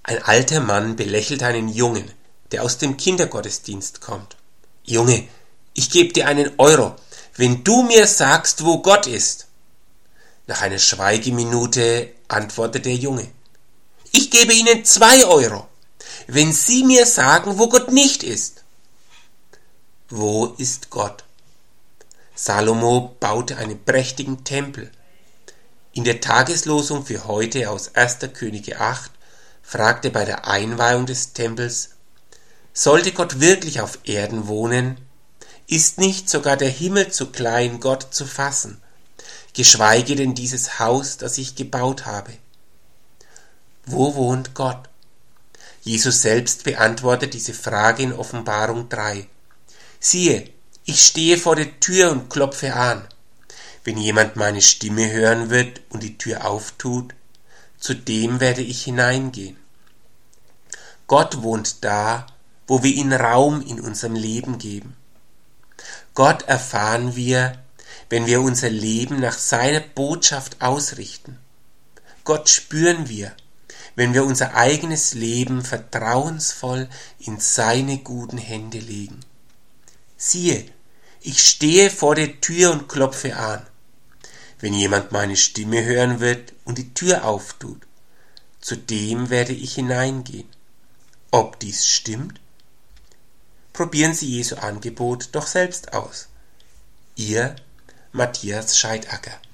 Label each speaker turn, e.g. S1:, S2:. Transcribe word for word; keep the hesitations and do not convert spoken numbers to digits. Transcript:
S1: Ein alter Mann belächelt einen Jungen, der aus dem Kindergottesdienst kommt. »Junge, ich gebe dir einen Euro, wenn du mir sagst, wo Gott ist.« Nach einer Schweigeminute antwortet der Junge. »Ich gebe Ihnen zwei Euro, wenn Sie mir sagen, wo Gott nicht ist.« Wo ist Gott? Salomo baute einen prächtigen Tempel. In der Tageslosung für heute aus erster Könige acht fragte bei der Einweihung des Tempels: Sollte Gott wirklich auf Erden wohnen? Ist nicht sogar der Himmel zu klein, Gott zu fassen, geschweige denn dieses Haus, das ich gebaut habe? Wo wohnt Gott? Jesus selbst beantwortet diese Frage in Offenbarung drei. Siehe, ich stehe vor der Tür und klopfe an. Wenn jemand meine Stimme hören wird und die Tür auftut, zu dem werde ich hineingehen. Gott wohnt da, wo wir ihm Raum in unserem Leben geben. Gott erfahren wir, wenn wir unser Leben nach seiner Botschaft ausrichten. Gott spüren wir, wenn wir unser eigenes Leben vertrauensvoll in seine guten Hände legen. Siehe, ich stehe vor der Tür und klopfe an. Wenn jemand meine Stimme hören wird und die Tür auftut, zu dem werde ich hineingehen. Ob dies stimmt? Probieren Sie Jesu Angebot doch selbst aus. Ihr Matthias Scheidacker.